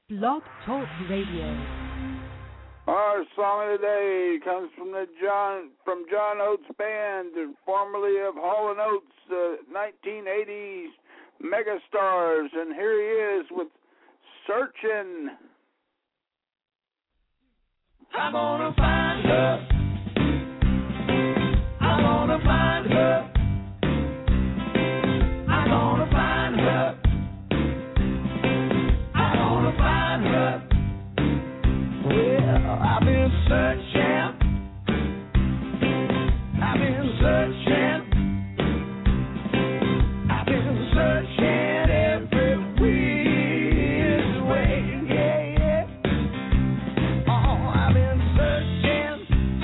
Blog Talk Radio. Our song of the day comes from John Oates Band, formerly of Hall & Oates, 1980s megastars, and here he is with Searching. I'm gonna find her. I'm gonna find her. I'm gonna find her. I'm gonna find her. Well, I've been searching. I've been searching. I've been searching every which way. Yeah, yeah. Oh, I've been searching.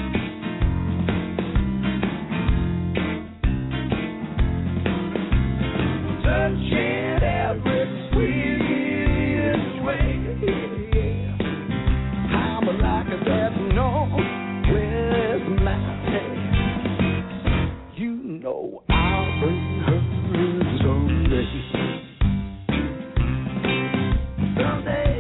Searching every which way. Yeah, yeah. I'm like a there's nowhere my head. You know I'll bring her someday. Someday.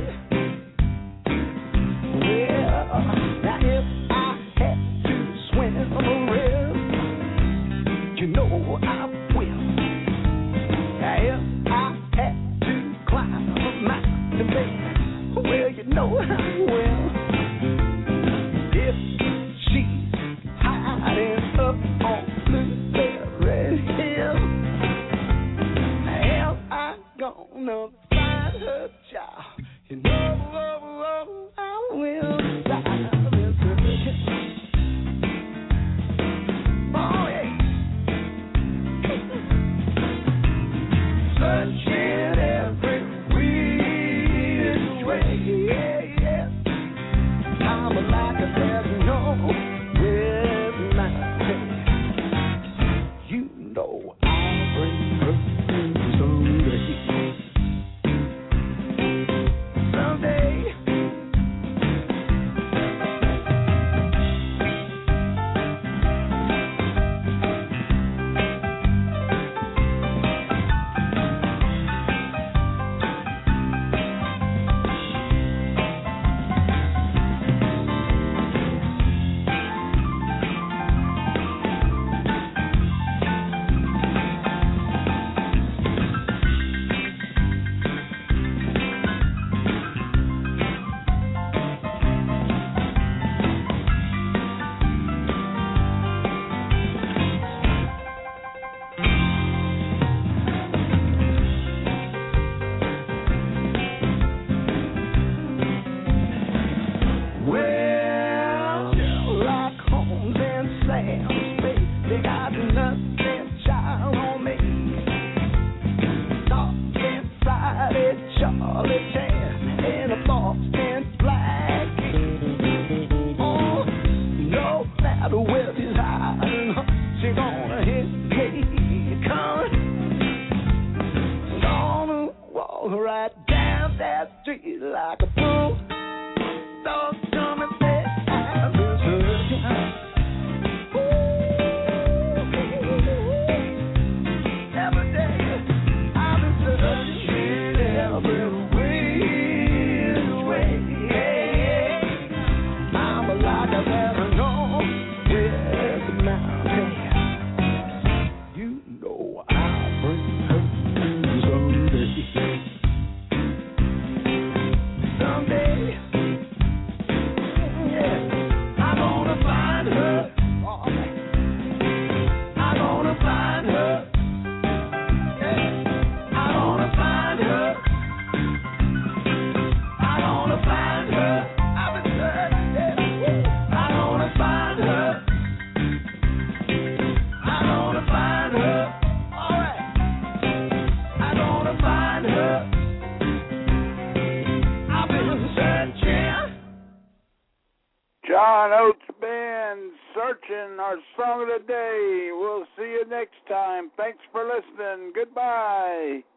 Well, now if I had to swim a river, you know I will. Now if I had to climb a mountain, baby, well, you know I will. If she's hiding up on Blueberry Hill, am I gonna find her, child? You know I will. I've been searching. Oh, yeah. Searching every which way. Yeah, yeah. I'm like a there's nowhere my head. You know I'll bring her someday. Someday. Well, Sherlock Holmes and Sam Spade, they got nothing, child, on me. Dark and Friday, Charlie Chan, and a Boston Black. Oh, no matter where she's hiding, she gonna hit me coming. Gonna walk right down that street like a fool. Don't come and say I've been searching. Every day I've been searching every which way. Yeah. I'm like a never know where the mountain. You know I'll bring her someday. Someday. I'm gonna find her. I'm gonna find her. I'm gonna find her. I'm gonna find her. I've been searching. I'm gonna find her. I'm gonna find her. All right. I'm gonna find her. I've been searching. John Oates Band, Searching, our song of the day. We'll see you next time. Thanks for listening. Goodbye.